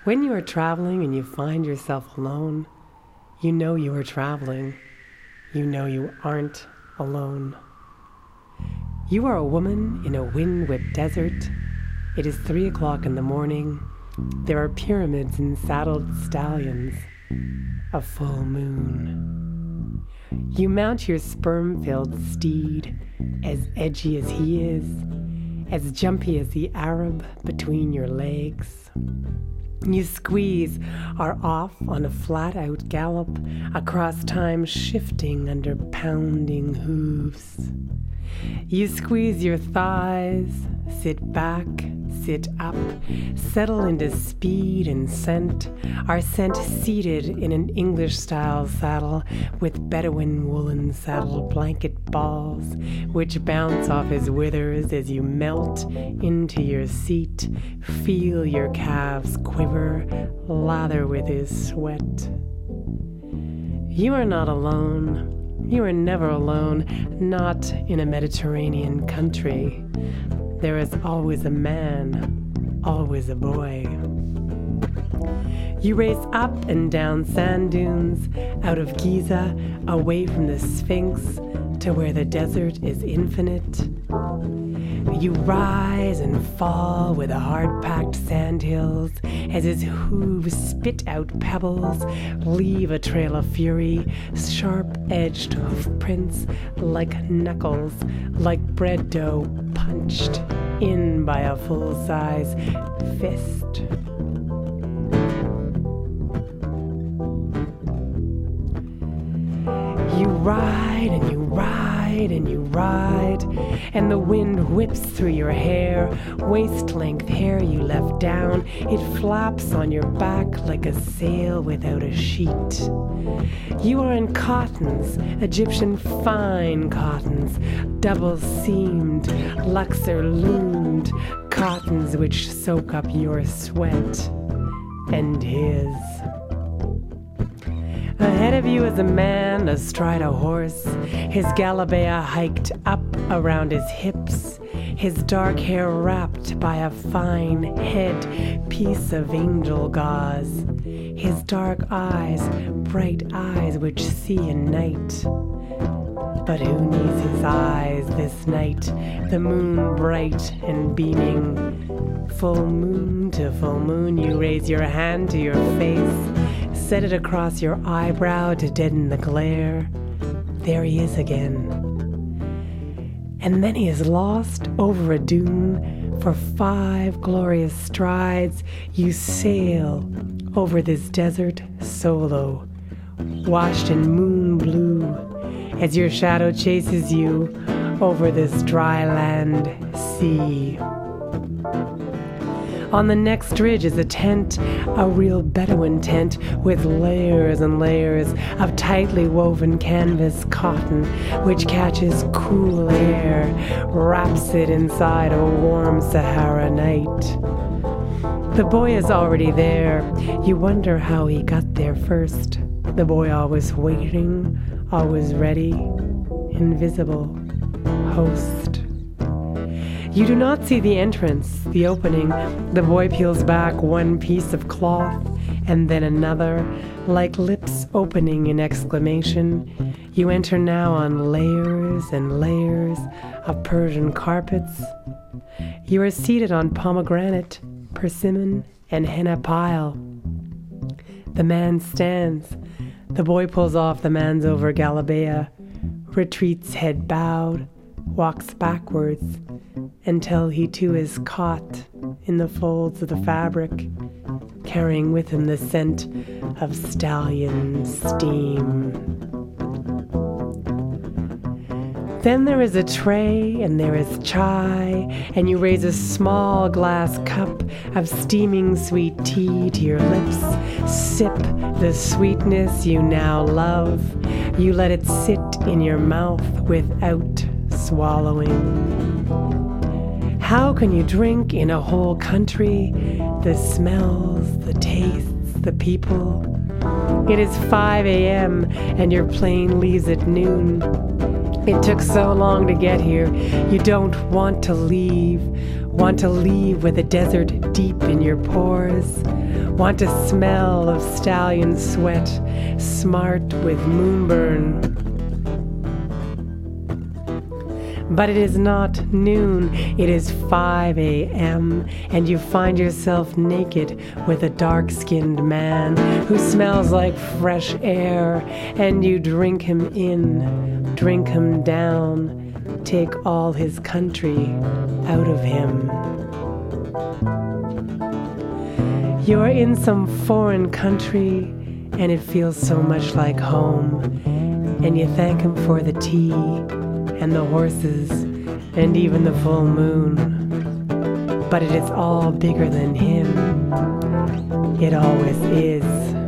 When you are traveling and you find yourself alone, you know you are traveling. You know you aren't alone. You are a woman in a wind-whipped desert. It is 3 o'clock in the morning. There are pyramids and saddled stallions. A full moon. You mount your sperm-filled steed, as edgy as he is, as jumpy as the Arab between your legs. You squeeze are off on a flat-out gallop across time shifting under pounding hooves. You squeeze your thighs, sit back, sit up, settle into speed and scent, are sent seated in an English-style saddle with Bedouin woolen saddle blanket balls, which bounce off his withers as you melt into your seat, feel your calves quiver, lather with his sweat. You are not alone. You are never alone, not in a Mediterranean country. There is always a man, always a boy. You race up and down sand dunes, out of Giza, away from the Sphinx, to where the desert is infinite. You rise and fall with the hard-packed sandhills as his hooves spit out pebbles, leave a trail of fury, sharp-edged hoof prints like knuckles, like bread dough punched in by a full-size fist. You ride and you ride and you ride, and the wind whips through your hair, waist-length hair you left down. It flaps on your back like a sail without a sheet. You are in cottons, Egyptian fine cottons, double-seamed, Luxor-loomed, cottons which soak up your sweat and his. Ahead of you is a man astride a horse, his galabea hiked up around his hips, his dark hair wrapped by a fine head piece of angel gauze, his dark eyes, bright eyes which see in night. But who needs his eyes this night, the moon bright and beaming? Full moon to full moon, you raise your hand to your face, set it across your eyebrow to deaden the glare. There he is again. And then he is lost over a dune. For 5 glorious strides, you sail over this desert solo, washed in moon blue, as your shadow chases you over this dry land sea. On the next ridge is a tent, a real Bedouin tent with layers and layers of tightly woven canvas cotton which catches cool air, wraps it inside a warm Sahara night. The boy is already there. You wonder how he got there first. The boy always waiting, always ready, invisible, host. You do not see the entrance, the opening. The boy peels back one piece of cloth and then another, like lips opening in exclamation. You enter now on layers and layers of Persian carpets. You are seated on pomegranate, persimmon, and henna pile. The man stands. The boy pulls off the man's over galabea, retreats head bowed, walks backwards, until he too is caught in the folds of the fabric, carrying with him the scent of stallion steam. Then there is a tray, and there is chai, and you raise a small glass cup of steaming sweet tea to your lips. Sip the sweetness you now love. You let it sit in your mouth without swallowing. How can you drink in a whole country? The smells, the tastes, the people. It is 5 a.m. and your plane leaves at noon. It took so long to get here. You don't want to leave with the desert deep in your pores. Want to smell of stallion sweat, smart with moonburn. But it is not noon, it is 5 a.m., and you find yourself naked with a dark-skinned man who smells like fresh air, and you drink him in, drink him down, take all his country out of him. You are in some foreign country, and it feels so much like home, and you thank him for the tea, and the horses, and even the full moon. But it is all bigger than him. It always is.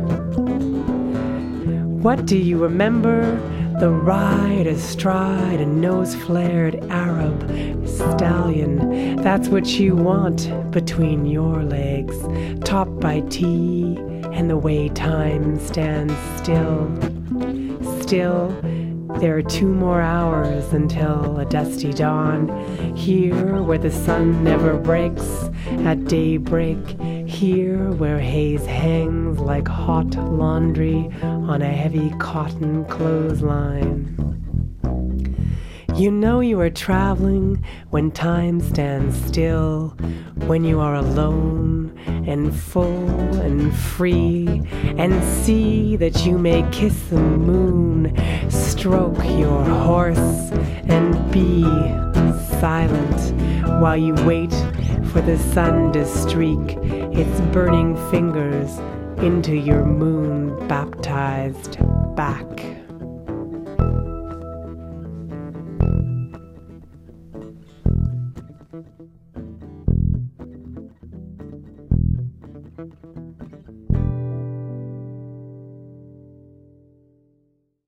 What do you remember? The ride astride a nose-flared Arab stallion. That's what you want between your legs, topped by tea, and the way time stands still. Still, there are 2 more hours until a dusty dawn. Here where the sun never breaks at daybreak. Here where haze hangs like hot laundry on a heavy cotton clothesline. You know you are traveling when time stands still, when you are alone and full and free, and see that you may kiss the moon, stroke your horse, and be silent while you wait for the sun to streak its burning fingers into your moon-baptized back.